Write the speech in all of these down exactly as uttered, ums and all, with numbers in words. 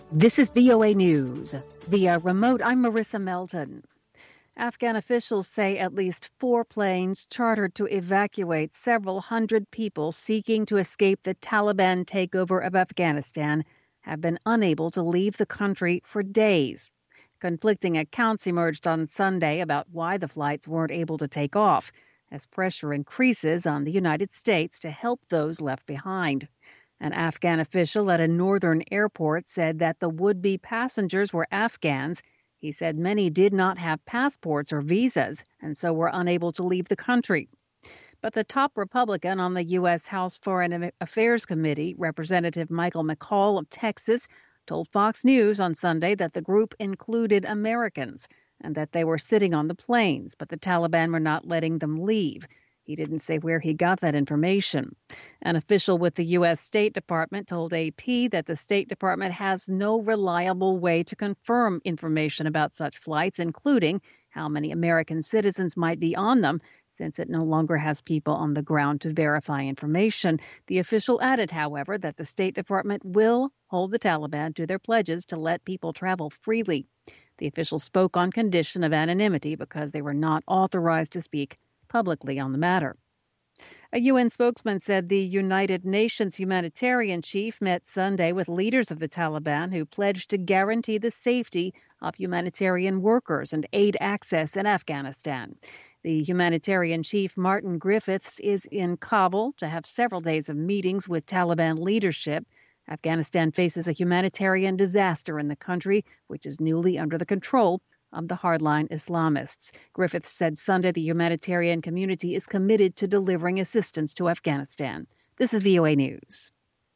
This is V O A News. Via remote, I'm Marissa Melton. Afghan officials say at least four planes chartered to evacuate several hundred people seeking to escape the Taliban takeover of Afghanistan have been unable to leave the country for days. Conflicting accounts emerged on Sunday about why the flights weren't able to take off, as pressure increases on the United States to help those left behind. An Afghan official at a northern airport said that the would-be passengers were Afghans. He said many did not have passports or visas and so were unable to leave the country. But the top Republican on the U S House Foreign Affairs Committee, Representative Michael McCaul of Texas, told Fox News on Sunday that the group included Americans and that they were sitting on the planes, but the Taliban were not letting them leave. He didn't say where he got that information. An official with the U S State Department told A P that the State Department has no reliable way to confirm information about such flights, including how many American citizens might be on them, since it no longer has people on the ground to verify information. The official added, however, that the State Department will hold the Taliban to their pledges to let people travel freely. The official spoke on condition of anonymity because they were not authorized to speak publicly on the matter. A U N spokesman said the United Nations humanitarian chief met Sunday with leaders of the Taliban who pledged to guarantee the safety of humanitarian workers and aid access in Afghanistan. The humanitarian chief, Martin Griffiths, is in Kabul to have several days of meetings with Taliban leadership. Afghanistan faces a humanitarian disaster in the country, which is newly under the control of the hardline Islamists. Griffiths said Sunday the humanitarian community is committed to delivering assistance to Afghanistan. This is V O A News.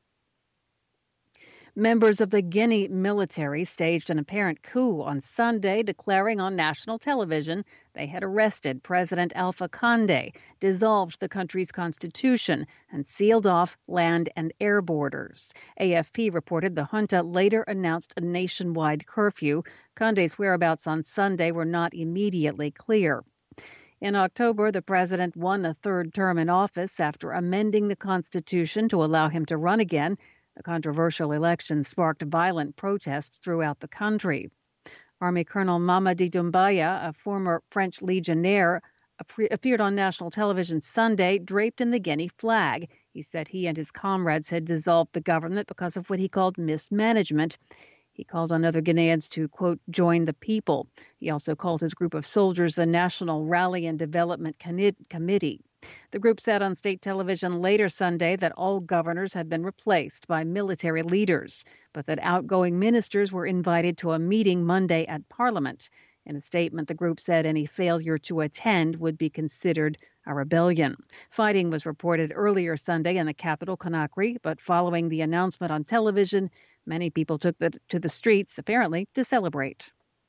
Members of the Guinea military staged an apparent coup on Sunday, declaring on national television they had arrested President Alpha Condé, dissolved the country's constitution, and sealed off land and air borders. A F P reported the junta later announced a nationwide curfew. Condé's whereabouts on Sunday were not immediately clear. In October, the president won a third term in office after amending the constitution to allow him to run again. The controversial election sparked violent protests throughout the country. Army Colonel Mamadi Doumbouya, a former French legionnaire, appeared on national television Sunday draped in the Guinea flag. He said he and his comrades had dissolved the government because of what he called mismanagement. He called on other Guineans to, quote, join the people. He also called his group of soldiers the National Rally and Development Committee. The group said on state television later Sunday that all governors had been replaced by military leaders, but that outgoing ministers were invited to a meeting Monday at Parliament. In a statement, the group said any failure to attend would be considered a rebellion. Fighting was reported earlier Sunday in the capital, Conakry, but following the announcement on television, many people took the, to the streets, apparently, to celebrate.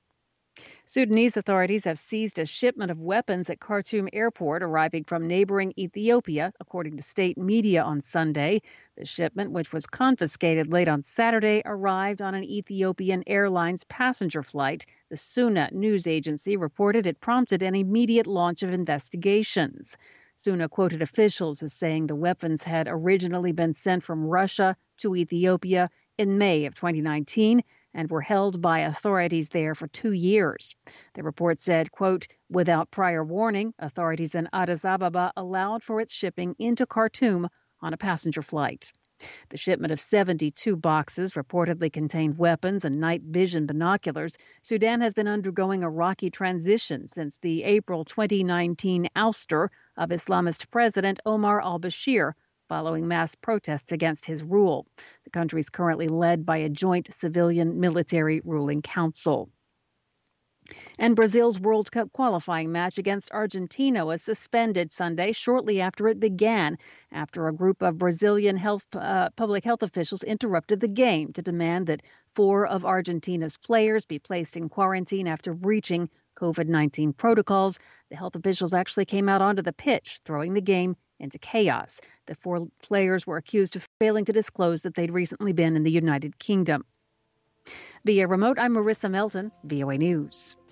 Sudanese authorities have seized a shipment of weapons at Khartoum Airport arriving from neighboring Ethiopia, according to state media on Sunday. The shipment, which was confiscated late on Saturday, arrived on an Ethiopian Airlines passenger flight. The SUNA news agency reported it prompted an immediate launch of investigations. SUNA quoted officials as saying the weapons had originally been sent from Russia to Ethiopia in May of twenty nineteen and were held by authorities there for two years. The report said, quote, without prior warning, authorities in Addis Ababa allowed for its shipping into Khartoum on a passenger flight. The shipment of seventy-two boxes reportedly contained weapons and night vision binoculars. Sudan has been undergoing a rocky transition since the April twenty nineteen ouster of Islamist President Omar al-Bashir, following mass protests against his rule. The country is currently led by a joint civilian-military ruling council. And Brazil's World Cup qualifying match against Argentina was suspended Sunday shortly after it began, after a group of Brazilian health, uh, public health officials interrupted the game to demand that four of Argentina's players be placed in quarantine after breaching COVID nineteen protocols. The health officials actually came out onto the pitch, throwing the game into chaos. The four players were accused of failing to disclose that they'd recently been in the United Kingdom. Via remote, I'm Marissa Melton, V O A News.